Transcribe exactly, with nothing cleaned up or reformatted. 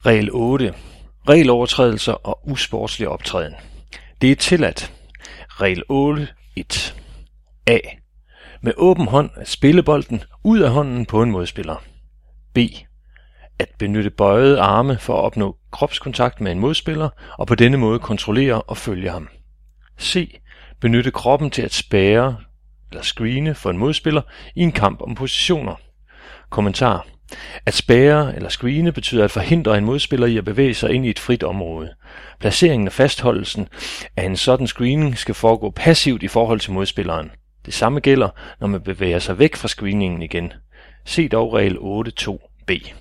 Regel otte. Regelovertrædelser og usportslig optræden. Det er tilladt. Regel otte punkt et. A. Med åben hånd at spille bolden ud af hånden på en modspiller. B. At benytte bøjede arme for at opnå kropskontakt med en modspiller og på denne måde kontrollere og følge ham. C. Benytte kroppen til at spærre eller screene for en modspiller i en kamp om positioner. Kommentar. At spærre eller screene betyder at forhindre en modspiller i at bevæge sig ind i et frit område. Placeringen og fastholdelsen af en sådan screening skal foregå passivt i forhold til modspilleren. Det samme gælder, når man bevæger sig væk fra screeningen igen. Se dog regel otte punkt to b.